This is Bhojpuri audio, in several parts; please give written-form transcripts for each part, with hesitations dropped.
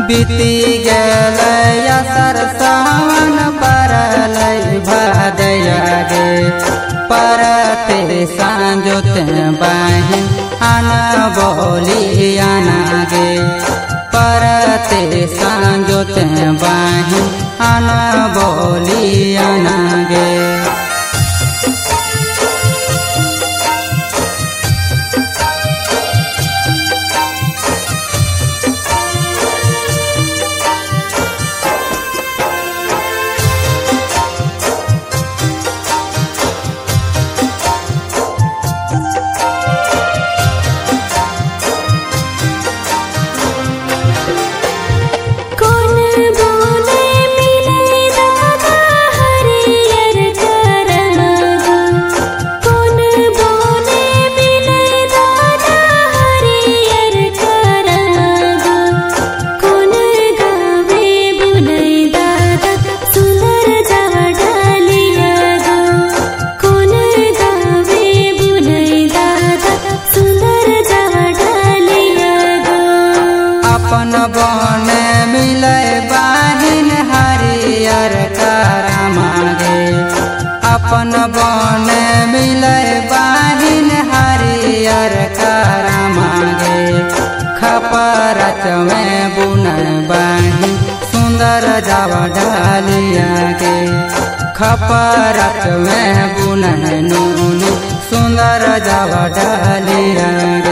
बीती गलय असर सावन परलय भदया गे परते सांजोत बाहिन आना बोली आना गे परते सांजोत बाहिन आना बोली आना गे। अपन बन मिले बाहिन हरियर करमा गे अपन बन मिले बाहिन हरियर करमा गे खपरच में बुनल बाहिन सुंदर जावा डालिया गे खपरच में बुनल नून सुंदर जावा डालिया गे।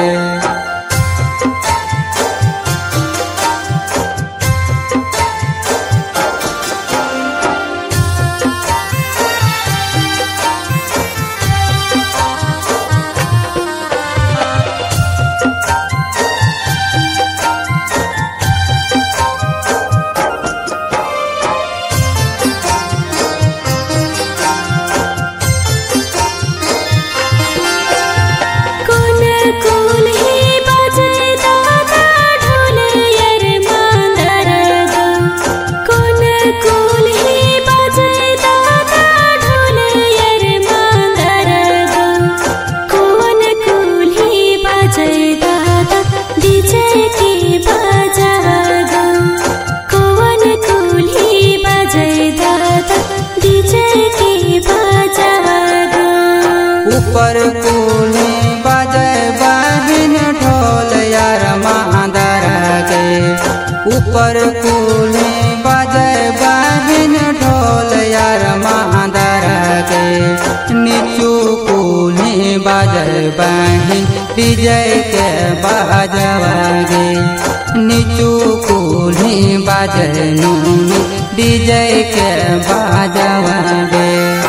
ऊपर कुली बजे बाहिन ढोल यार मादर गे ऊपर कुली बजे बाहिन ढोल यार मादर गे नीचू कुली बजे बाहिन विजय के बाजवा गे नीचू कुली बजे नून विजय के बाजवा गे।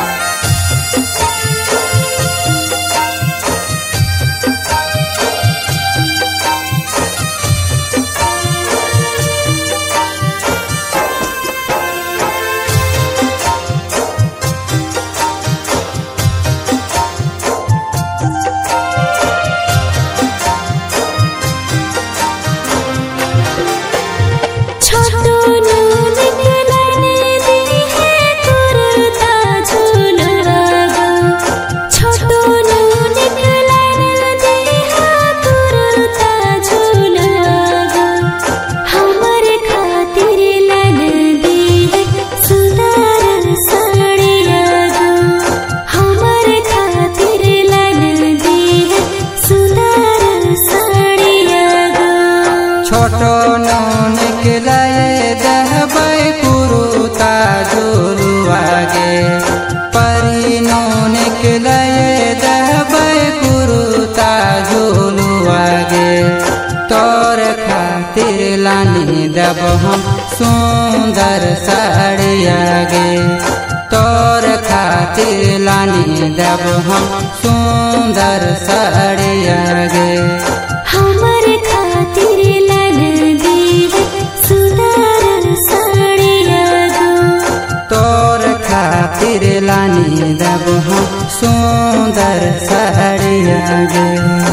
छोटो नून निकलाए दहबै कुरुता झुलुआ गे परी नून निकलाए दहबै कुरुता झुलुआ गे तोर खातिर लानी दब हम सुंदर साड़िया गे तोर खातिर लानी दब हम सुंदर साड़िया गे। खातिर लानी दब हम सुंदर साड़िया गे।